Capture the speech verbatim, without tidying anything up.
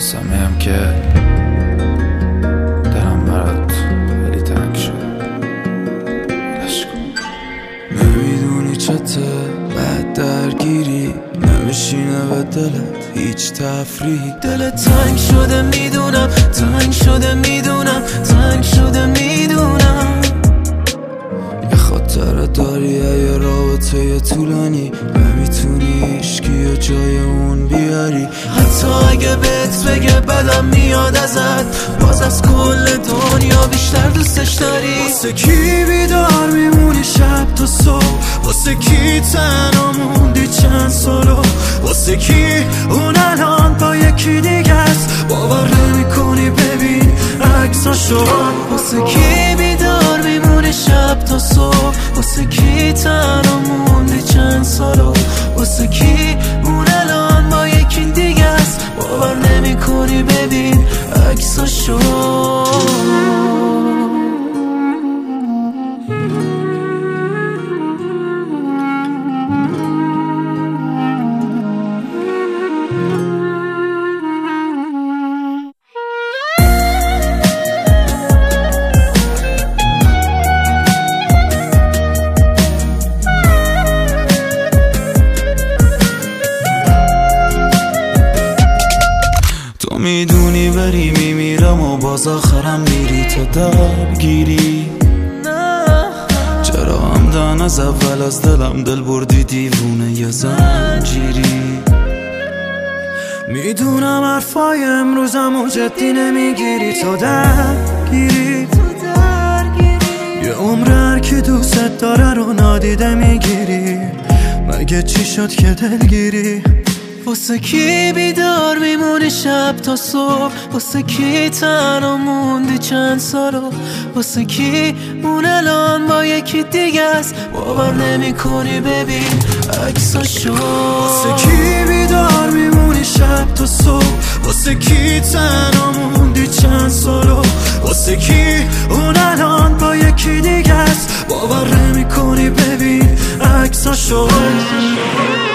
میدونستم هم که دلم برات خیلی تنگ شد. نمیدونی چته بعد درگیری نمیشینه به دلت هیچ تفریح. دلت تنگ شده میدونم، تنگ شده میدونم، تنگ شده میدونم. یه خاطره داری یه رابطه یه طولانی، نمیتونی هیچکی و جای اون بیاری. حتی اگه بهت بگه بدم میاد ازت، باز از کل دنیا بیشتر دوستش داری. واسه کی بیدار میمونی شب تا صبح، واسه کی تنها موندی چند سالو، واسه کی اون الان با یکی دیگه است باور نمی کنی ببین عکساشو. واسه کی بیدار میمونی شب تا صبح، واسه کی تنها موندی چند سالو، واسه کی اون الان با یکی دیگه است باور نمی کنی ببین عکساشو. میدونی بری میمیرم و باز آخرم میری تو درگیری. چرا همدن از اول از دلم دل بردی دیوونه یه زنجیری. میدونم حرفای امروزم و جدی نمیگیری تو درگیری. یه عمر هر که دوست داره رو نادیده میگیری، مگه چی شد که دلگیری. واسه کی بیدار میمونی شب تا صبح، واسه کی تنها موندی چند سالو، واسه کی اون الان با یکی دیگه است باور نمی کنی ببین عکساشو. واسه کی بیدار میمونی شب تا صبح، واسه کی تنها موندی چند سالو، واسه کی اون الان با یکی دیگه است باور نمی کنی ببین عکساشو.